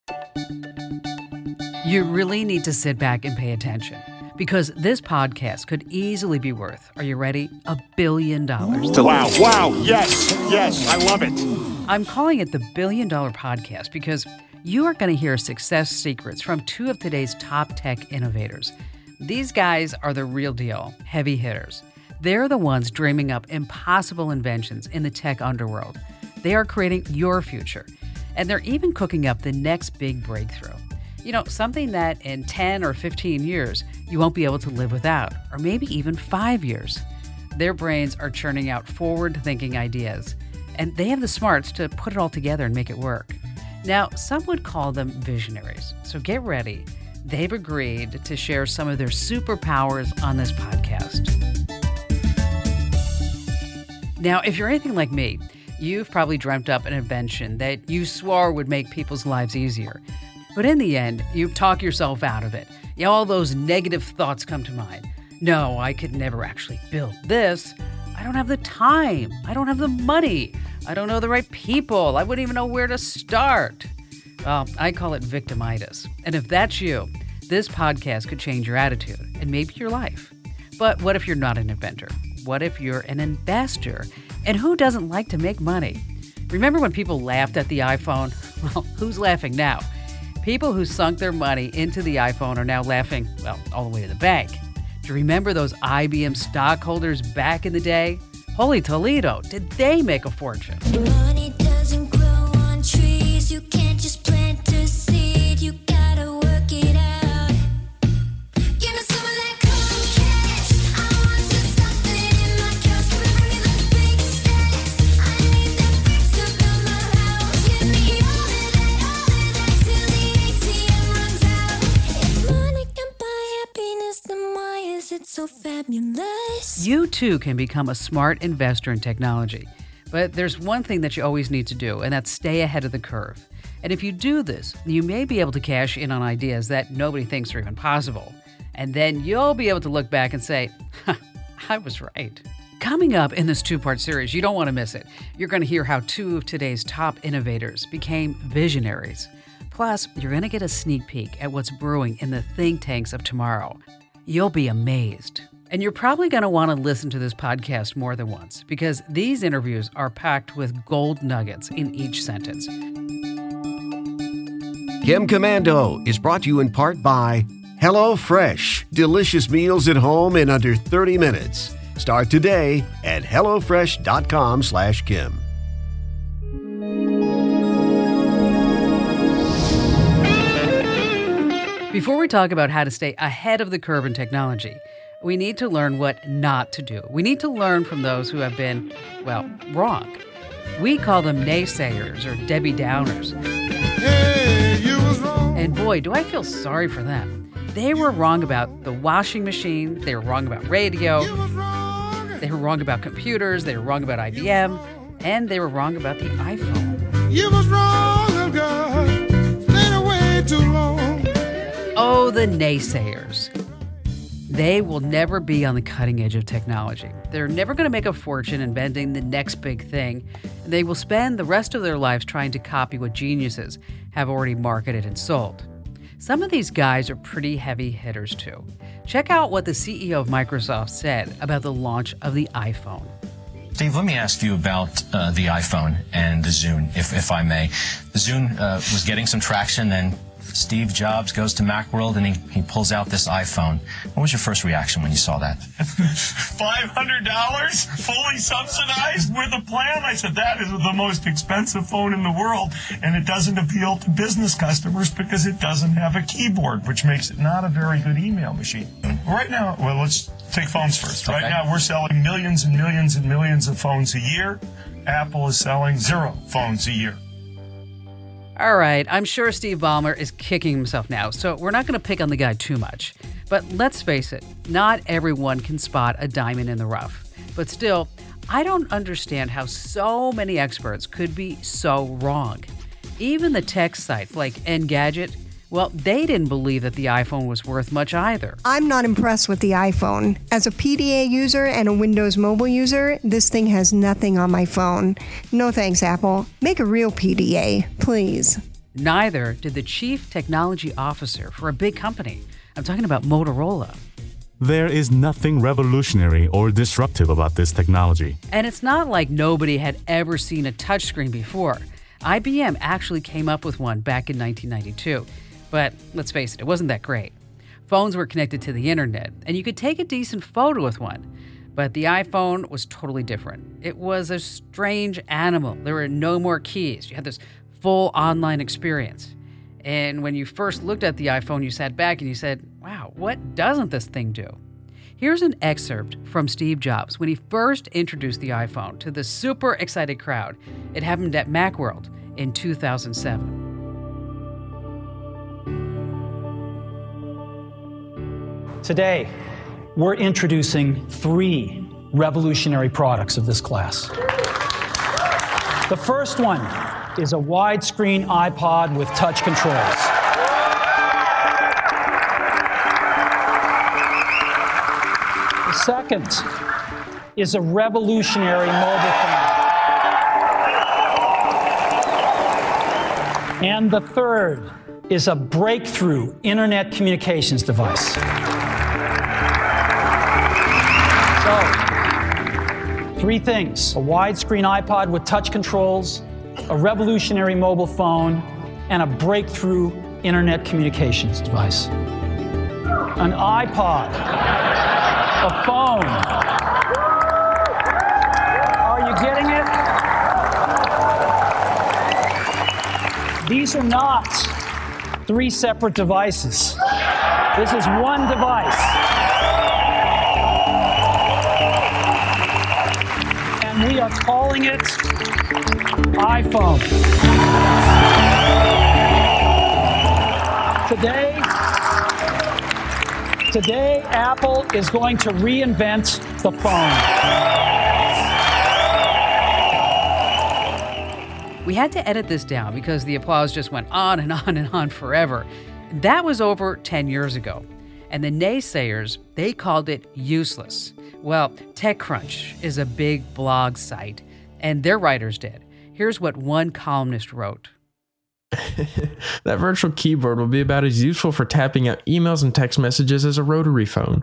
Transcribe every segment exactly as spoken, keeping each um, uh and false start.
You really need to sit back and pay attention because this podcast could easily be worth, are you ready, a billion dollars. Wow, wow, yes, yes, I love it. I'm calling it the Billion Dollar Podcast because you are going to hear success secrets from two of today's top tech innovators. These guys are the real deal, heavy hitters. They're the ones dreaming up impossible inventions in the tech underworld. They are creating your future, and they're even cooking up the next big breakthrough. You know, something that in ten or fifteen years, you won't be able to live without, or maybe even five years. Their brains are churning out forward-thinking ideas, and they have the smarts to put it all together and make it work. Now, some would call them visionaries, so get ready. They've agreed to share some of their superpowers on this podcast. Now, if you're anything like me, you've probably dreamt up an invention that you swore would make people's lives easier. But in the end, you talk yourself out of it. You know, all those negative thoughts come to mind. No, I could never actually build this. I don't have the time. I don't have the money. I don't know the right people. I wouldn't even know where to start. Well, I call it victimitis. And if that's you, this podcast could change your attitude and maybe your life. But what if you're not an inventor? What if you're an investor? And who doesn't like to make money? Remember when people laughed at the iPhone? Well, who's laughing now? People who sunk their money into the iPhone are now laughing, well, all the way to the bank. Do you remember those I B M stockholders back in the day? Holy Toledo, did they make a fortune? Money doesn't grow on trees. You can't just plant a seed. You gotta work it out. Give me some of that cold cash. I want to stuff it in my cash. Give me those big stacks. I need that bricks to build my house. Give me all of that, all of that till the A T M runs out. If money can buy happiness, then why is it so fabulous? You too can become a smart investor in technology. But there's one thing that you always need to do, and that's stay ahead of the curve. And if you do this, you may be able to cash in on ideas that nobody thinks are even possible. And then you'll be able to look back and say, huh, I was right. Coming up in this two-part series, you don't want to miss it. You're going to hear how two of today's top innovators became visionaries. Plus, you're going to get a sneak peek at what's brewing in the think tanks of tomorrow. You'll be amazed. And you're probably going to want to listen to this podcast more than once because these interviews are packed with gold nuggets in each sentence. Kim Commando is brought to you in part by HelloFresh. Delicious meals at home in under thirty minutes. Start today at HelloFresh.com slash Kim. Before we talk about how to stay ahead of the curve in technology, we need to learn what not to do. We need to learn from those who have been, well, wrong. We call them naysayers or Debbie Downers. Hey, you was wrong. And boy, do I feel sorry for them. They were wrong about the washing machine. They were wrong about radio. You was wrong. They were wrong about computers. They were wrong about I B M. And they were wrong about the iPhone. You was wrong, little girl. Stayed away too long. Oh, the naysayers. They will never be on the cutting edge of technology. They're never going to make a fortune inventing the next big thing. And they will spend the rest of their lives trying to copy what geniuses have already marketed and sold. Some of these guys are pretty heavy hitters too. Check out what the C E O of Microsoft said about the launch of the iPhone. Steve, let me ask you about uh, the iPhone and the Zune, if, if I may. The Zune uh, was getting some traction, then Steve Jobs goes to Macworld and he, he pulls out this iPhone. What was your first reaction when you saw that? five hundred dollars fully subsidized with a plan? I said, that is the most expensive phone in the world, and it doesn't appeal to business customers because it doesn't have a keyboard, which makes it not a very good email machine. Right now, well, let's take phones first. Right Okay. now, we're selling millions and millions and millions of phones a year. Apple is selling zero phones a year. All right, I'm sure Steve Ballmer is kicking himself now, so we're not going to pick on the guy too much. But let's face it, not everyone can spot a diamond in the rough. But still, I don't understand how so many experts could be so wrong. Even the tech sites like Engadget, well, they didn't believe that the iPhone was worth much either. I'm not impressed with the iPhone. As a P D A user and a Windows Mobile user, this thing has nothing on my phone. No thanks, Apple. Make a real P D A, please. Neither did the chief technology officer for a big company. I'm talking about Motorola. There is nothing revolutionary or disruptive about this technology. And it's not like nobody had ever seen a touchscreen before. I B M actually came up with one back in nineteen ninety-two. But let's face it, it wasn't that great. Phones were connected to the internet, and you could take a decent photo with one. But the iPhone was totally different. It was a strange animal. There were no more keys. You had this full online experience. And when you first looked at the iPhone, you sat back and you said, wow, what doesn't this thing do? Here's an excerpt from Steve Jobs when he first introduced the iPhone to the super excited crowd. It happened at Macworld in two thousand seven. Today, we're introducing three revolutionary products of this class. The first one is a widescreen iPod with touch controls. The second is a revolutionary mobile phone. And the third is a breakthrough internet communications device. So, three things: a widescreen iPod with touch controls, a revolutionary mobile phone, and a breakthrough internet communications device. An iPod, a phone. Are you getting it? These are not three separate devices. This is one device. And we are calling it iPhone. Today, today, Apple is going to reinvent the phone. We had to edit this down because the applause just went on and on and on forever. That was over ten years ago. And the naysayers, they called it useless. Well, TechCrunch is a big blog site, and their writers did. Here's what one columnist wrote. That virtual keyboard will be about as useful for tapping out emails and text messages as a rotary phone.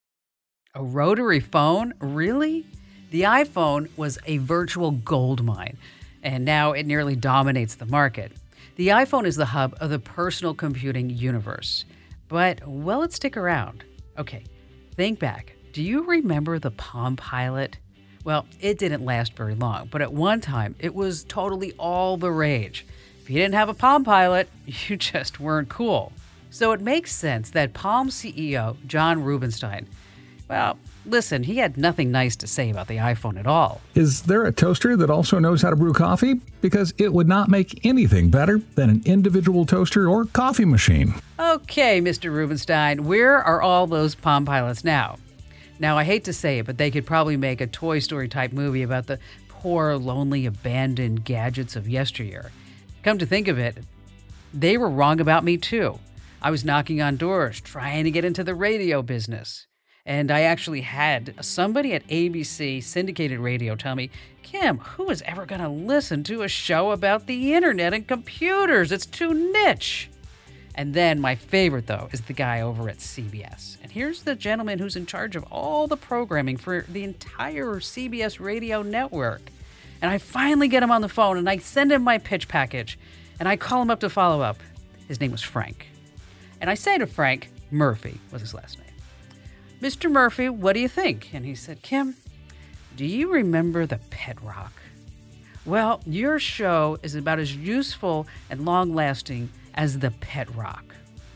A rotary phone? Really? The iPhone was a virtual goldmine, and now it nearly dominates the market. The iPhone is the hub of the personal computing universe. But will it stick around? Okay, think back. Do you remember the Palm Pilot? Well, it didn't last very long, but at one time, it was totally all the rage. If you didn't have a Palm Pilot, you just weren't cool. So it makes sense that Palm C E O John Rubinstein, well, listen, he had nothing nice to say about the iPhone at all. Is there a toaster that also knows how to brew coffee? Because it would not make anything better than an individual toaster or coffee machine. Okay, Mister Rubinstein, where are all those Palm Pilots now? Now, I hate to say it, but they could probably make a Toy Story type movie about the poor, lonely, abandoned gadgets of yesteryear. Come to think of it, they were wrong about me too. I was knocking on doors, trying to get into the radio business. And I actually had somebody at A B C syndicated radio tell me, Kim, who is ever going to listen to a show about the internet and computers? It's too niche. And then my favorite, though, is the guy over at C B S. And here's the gentleman who's in charge of all the programming for the entire C B S radio network. And I finally get him on the phone, and I send him my pitch package, and I call him up to follow up. His name was Frank. And I say to Frank, Murphy was his last name, Mister Murphy, what do you think? And he said, Kim, do you remember the Pet Rock? Well, your show is about as useful and long-lasting as the Pet Rock.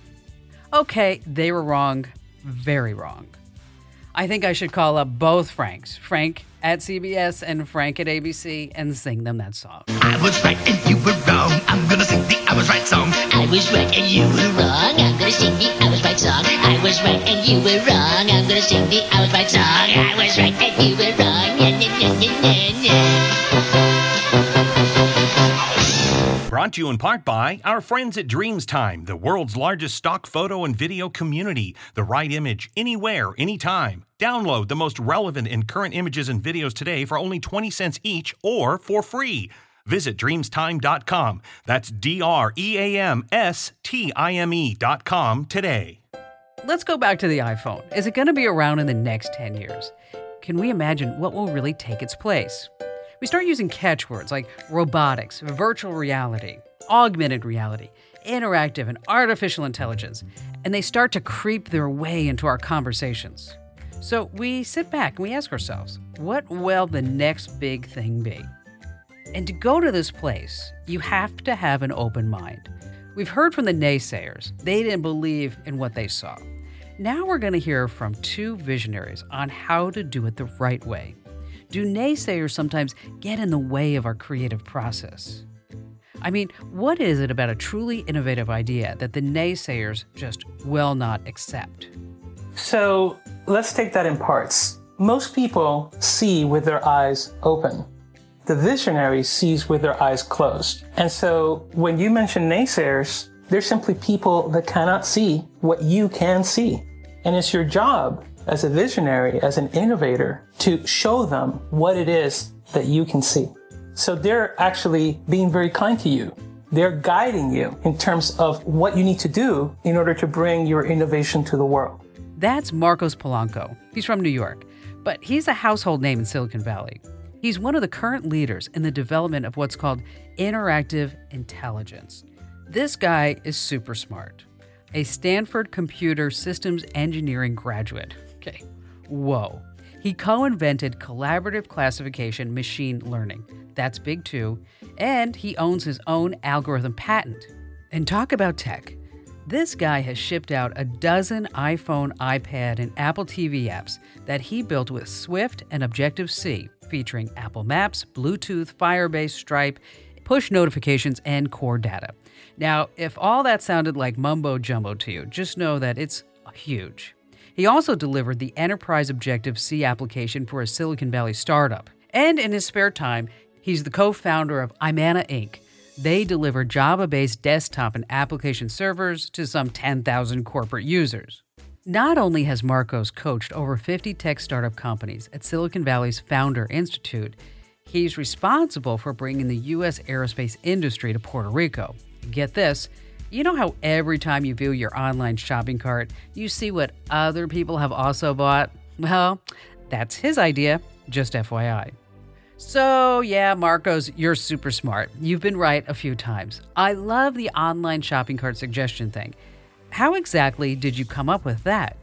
Okay, they were wrong, very wrong. I think I should call up both Franks, Frank at C B S and Frank at A B C, and sing them that song. I was right and you were wrong. I'm gonna sing the I was right song. I was right and you were wrong. I'm gonna sing the I was right song. I was right and you were wrong. I'm gonna sing the I was right song. I was right and you were wrong. Yeah, yeah, yeah, yeah, yeah. Brought to you in part by our friends at DreamsTime, the world's largest stock photo and video community. The right image, anywhere, anytime. Download the most relevant and current images and videos today for only twenty cents each or for free. Visit dreamstime dot com. That's D R E A M S T I M E dot com today. Let's go back to the iPhone. Is it going to be around in the next ten years? Can we imagine what will really take its place? We start using catchwords like robotics, virtual reality, augmented reality, interactive and artificial intelligence, and they start to creep their way into our conversations. So we sit back and we ask ourselves, what will the next big thing be? And to go to this place, you have to have an open mind. We've heard from the naysayers. They didn't believe in what they saw. Now we're going to hear from two visionaries on how to do it the right way. Do naysayers sometimes get in the way of our creative process? I mean, what is it about a truly innovative idea that the naysayers just will not accept? So let's take that in parts. Most people see with their eyes open. The visionary sees with their eyes closed. And so when you mention naysayers, they're simply people that cannot see what you can see. And it's your job as a visionary, as an innovator, to show them what it is that you can see. So they're actually being very kind to you. They're guiding you in terms of what you need to do in order to bring your innovation to the world. That's Marcos Polanco. He's from New York, but he's a household name in Silicon Valley. He's one of the current leaders in the development of what's called interactive intelligence. This guy is super smart. A Stanford Computer Systems Engineering graduate. Okay, whoa. He co-invented collaborative classification machine learning. That's big too. And he owns his own algorithm patent. And talk about tech. This guy has shipped out a dozen iPhone, iPad, and Apple T V apps that he built with Swift and Objective-C, featuring Apple Maps, Bluetooth, Firebase, Stripe, push notifications, and core data. Now, if all that sounded like mumbo-jumbo to you, just know that it's huge. He also delivered the Enterprise Objective-C application for a Silicon Valley startup. And in his spare time, he's the co-founder of Imana Incorporated. They deliver Java-based desktop and application servers to some ten thousand corporate users. Not only has Marcos coached over fifty tech startup companies at Silicon Valley's Founder Institute, he's responsible for bringing the U S aerospace industry to Puerto Rico. Get this, you know how every time you view your online shopping cart, you see what other people have also bought? Well, that's his idea, just F Y I. So yeah, Marcos, you're super smart. You've been right a few times. I love the online shopping cart suggestion thing. How exactly did you come up with that?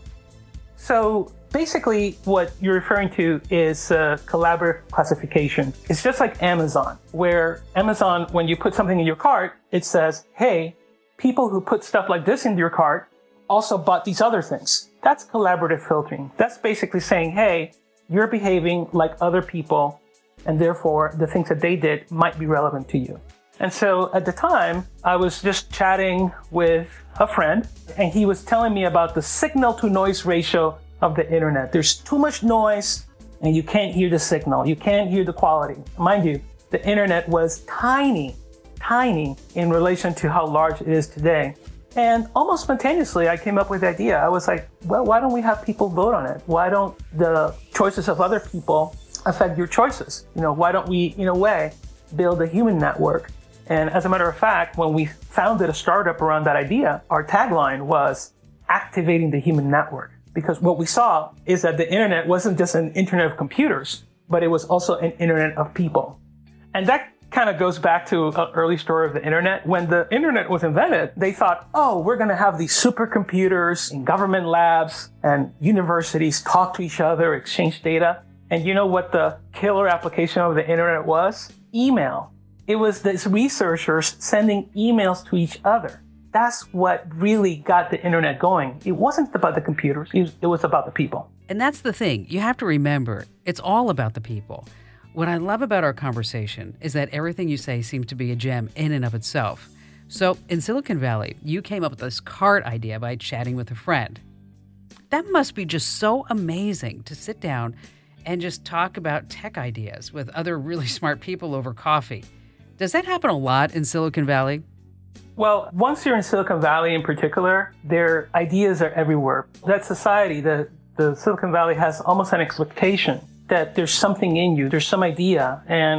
So basically what you're referring to is uh, collaborative classification. It's just like Amazon, where Amazon, when you put something in your cart, it says, hey, people who put stuff like this into your cart also bought these other things. That's collaborative filtering. That's basically saying, hey, you're behaving like other people, and therefore the things that they did might be relevant to you. And so at the time, I was just chatting with a friend, and he was telling me about the signal to noise ratio of the internet. There's too much noise, and you can't hear the signal. You can't hear the quality. Mind you, the internet was tiny, tiny in relation to how large it is today. And almost spontaneously, I came up with the idea. I was like, well, why don't we have people vote on it? Why don't the choices of other people affect your choices? You know, why don't we, in a way, build a human network? And as a matter of fact, when we founded a startup around that idea, our tagline was activating the human network. Because what we saw is that the internet wasn't just an internet of computers, but it was also an internet of people. And that kind of goes back to an early story of the internet. When the internet was invented, they thought, oh, we're going to have these supercomputers in government labs and universities talk to each other, exchange data. And you know what the killer application of the internet was? Email. It was these researchers sending emails to each other. That's what really got the internet going. It wasn't about the computers, it was about the people. And that's the thing. You have to remember, it's all about the people. What I love about our conversation is that everything you say seems to be a gem in and of itself. So in Silicon Valley, you came up with this cart idea by chatting with a friend. That must be just so amazing to sit down and just talk about tech ideas with other really smart people over coffee. Does that happen a lot in Silicon Valley? Well, once you're in Silicon Valley in particular, their ideas are everywhere. That society, the, the Silicon Valley has almost an expectation that there's something in you, there's some idea, and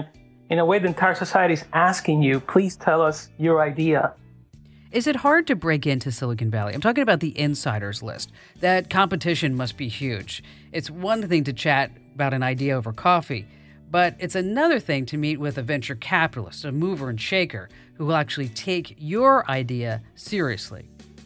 In a way, the entire society is asking you, please tell us your idea. Is it hard to break into Silicon Valley? I'm talking about the insiders list. That competition must be huge. It's one thing to chat about an idea over coffee, but it's another thing to meet with a venture capitalist, a mover and shaker, who will actually take your idea seriously.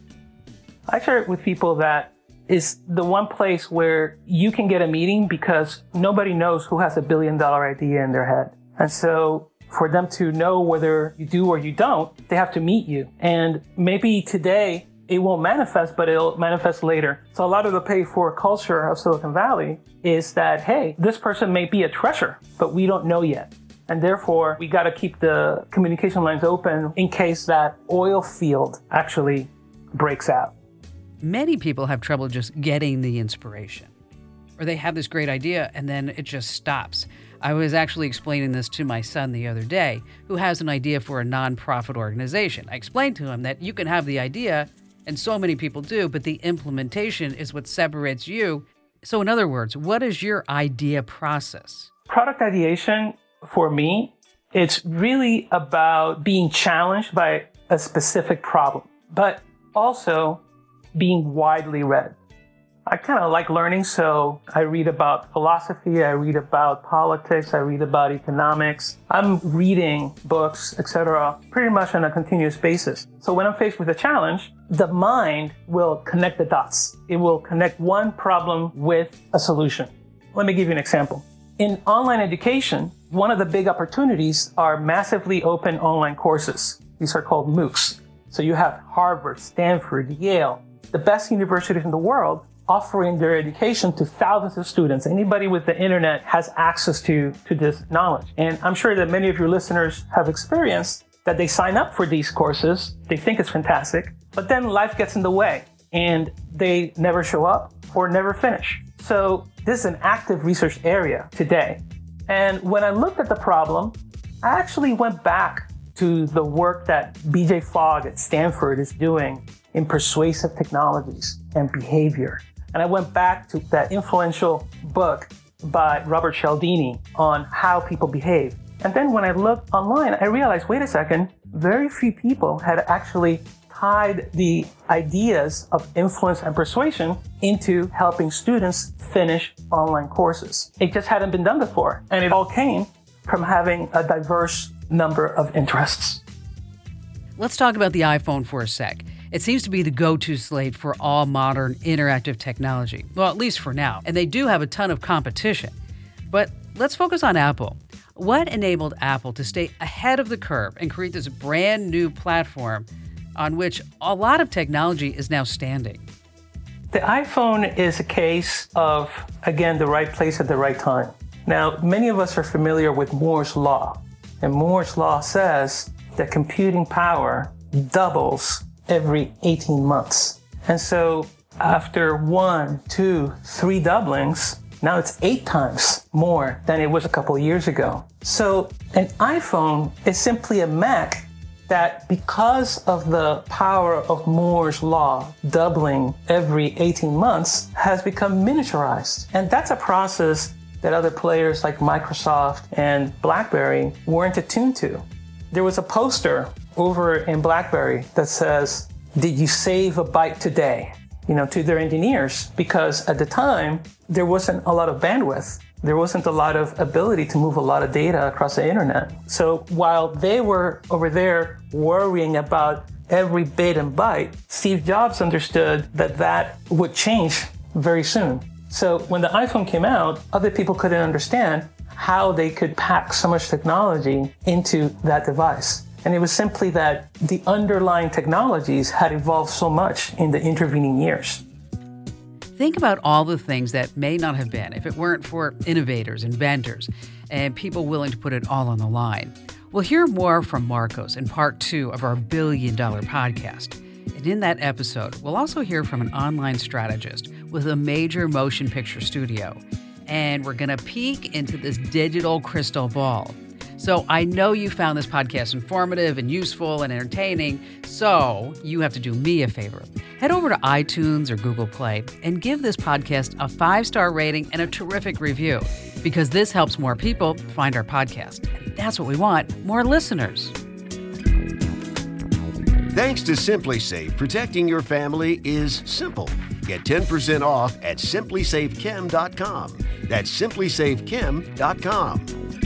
I share it with people that it's the one place where you can get a meeting because nobody knows who has a billion dollar idea in their head. And so for them to know whether you do or you don't, they have to meet you. And maybe today it won't manifest, but it'll manifest later. So a lot of the pay for culture of Silicon Valley is that, hey, this person may be a treasure, but we don't know yet. And therefore, we got to keep the communication lines open in case that oil field actually breaks out. Many people have trouble just getting the inspiration, or they have this great idea and then it just stops. I was actually explaining this to my son the other day, who has an idea for a nonprofit organization. I explained to him that you can have the idea, and so many people do, but the implementation is what separates you. So in other words, what is your idea process? Product ideation, for me, it's really about being challenged by a specific problem, but also being widely read. I kind of like learning, so I read about philosophy, I read about politics, I read about economics. I'm reading books, et cetera, pretty much on a continuous basis. So when I'm faced with a challenge, the mind will connect the dots. It will connect one problem with a solution. Let me give you an example. In online education, one of the big opportunities are massively open online courses. These are called MOOCs. So you have Harvard, Stanford, Yale, the best universities in the world offering their education to thousands of students. Anybody with the internet has access to, to this knowledge. And I'm sure that many of your listeners have experienced that they sign up for these courses, they think it's fantastic, but then life gets in the way and they never show up or never finish. So this is an active research area today. And when I looked at the problem, I actually went back to the work that B J Fogg at Stanford is doing in persuasive technologies and behavior. And I went back to that influential book by Robert Cialdini on how people behave. And then when I looked online, I realized, wait a second, very few people had actually tied the ideas of influence and persuasion into helping students finish online courses. It just hadn't been done before. And it all came from having a diverse number of interests. Let's talk about the iPhone for a sec. It seems to be the go-to slate for all modern interactive technology. Well, at least for now. And they do have a ton of competition. But let's focus on Apple. What enabled Apple to stay ahead of the curve and create this brand new platform on which a lot of technology is now standing? The iPhone is a case of, again, the right place at the right time. Now, many of us are familiar with Moore's Law. And Moore's Law says that computing power doubles every eighteen months. And so after one, two, three doublings, now it's eight times more than it was a couple of years ago. So an iPhone is simply a Mac that, because of the power of Moore's Law doubling every eighteen months, has become miniaturized. And that's a process that other players like Microsoft and BlackBerry weren't attuned to. There was a poster over in BlackBerry that says, "Did you save a byte today?" You know, to their engineers, because at the time, there wasn't a lot of bandwidth. There wasn't a lot of ability to move a lot of data across the internet. So while they were over there worrying about every bit and byte, Steve Jobs understood that that would change very soon. So when the iPhone came out, other people couldn't understand how they could pack so much technology into that device. And it was simply that the underlying technologies had evolved so much in the intervening years. Think about all the things that may not have been if it weren't for innovators, inventors, and people willing to put it all on the line. We'll hear more from Marcos in part two of our Billion Dollar Podcast. And in that episode, we'll also hear from an online strategist with a major motion picture studio. And we're going to peek into this digital crystal ball. So I know you found this podcast informative and useful and entertaining, so you have to do me a favor. Head over to iTunes or Google Play and give this podcast a five-star rating and a terrific review, because this helps more people find our podcast. And that's what we want, more listeners. Thanks to SimpliSafe, protecting your family is simple. Get ten percent off at simply safe chem dot com. That's simply safe chem dot com.